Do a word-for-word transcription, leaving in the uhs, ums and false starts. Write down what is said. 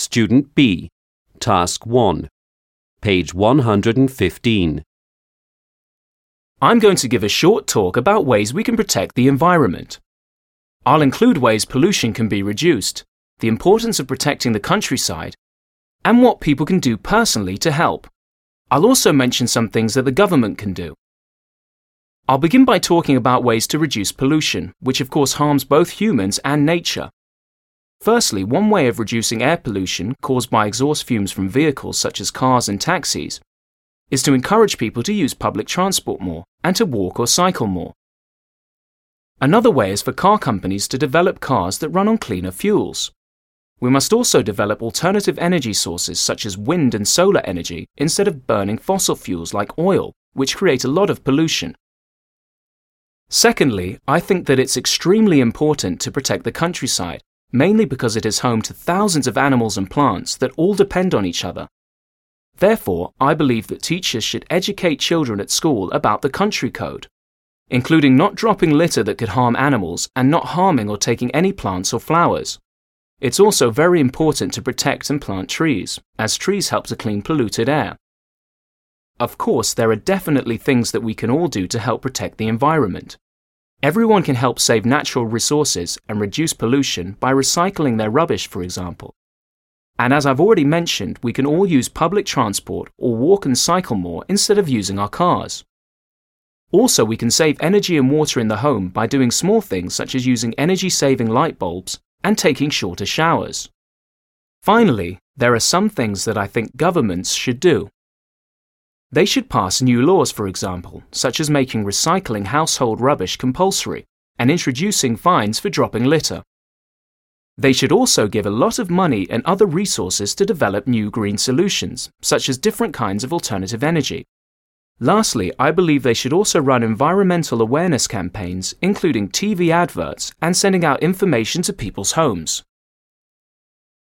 Student B, Task one, page one hundred fifteen. I'm going to give a short talk about ways we can protect the environment. I'll include ways pollution can be reduced, the importance of protecting the countryside, and what people can do personally to help. I'll also mention some things that the government can do. I'll begin by talking about ways to reduce pollution, which of course harms both humans and nature. Firstly, one way of reducing air pollution caused by exhaust fumes from vehicles such as cars and taxis is to encourage people to use public transport more and to walk or cycle more. Another way is for car companies to develop cars that run on cleaner fuels. We must also develop alternative energy sources such as wind and solar energy instead of burning fossil fuels like oil, which create a lot of pollution. Secondly, I think that it's extremely important to protect the countryside, mainly because it is home to thousands of animals and plants that all depend on each other. Therefore, I believe that teachers should educate children at school about the country code, including not dropping litter that could harm animals and not harming or taking any plants or flowers. It's also very important to protect and plant trees, as trees help to clean polluted air. Of course, there are definitely things that we can all do to help protect the environment. Everyone can help save natural resources and reduce pollution by recycling their rubbish, for example. And as I've already mentioned, we can all use public transport or walk and cycle more instead of using our cars. Also, we can save energy and water in the home by doing small things such as using energy-saving light bulbs and taking shorter showers. Finally, there are some things that I think governments should do. They should pass new laws, for example, such as making recycling household rubbish compulsory and introducing fines for dropping litter. They should also give a lot of money and other resources to develop new green solutions, such as different kinds of alternative energy. Lastly, I believe they should also run environmental awareness campaigns, including T V adverts and sending out information to people's homes.